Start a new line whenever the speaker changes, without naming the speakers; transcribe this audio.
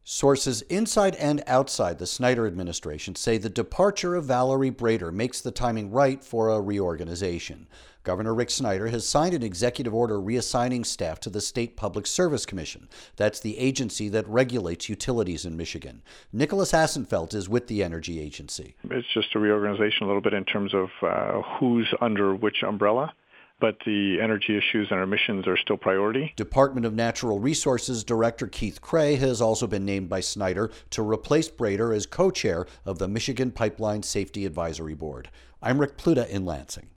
Sources inside and outside the Snyder administration say the departure of Valerie Brader makes the timing right for a reorganization. Governor Rick Snyder has signed an executive order reassigning staff to the State Public Service Commission. That's the agency that regulates utilities in Michigan. Nicholas Hassenfeld is with the Energy Agency.
It's just a reorganization a little bit in terms of who's under which umbrella. But the energy issues and our emissions are still priority.
Department of Natural Resources Director Keith Cray has also been named by Snyder to replace Brader as co-chair of the Michigan Pipeline Safety Advisory Board. I'm Rick Pluta in Lansing.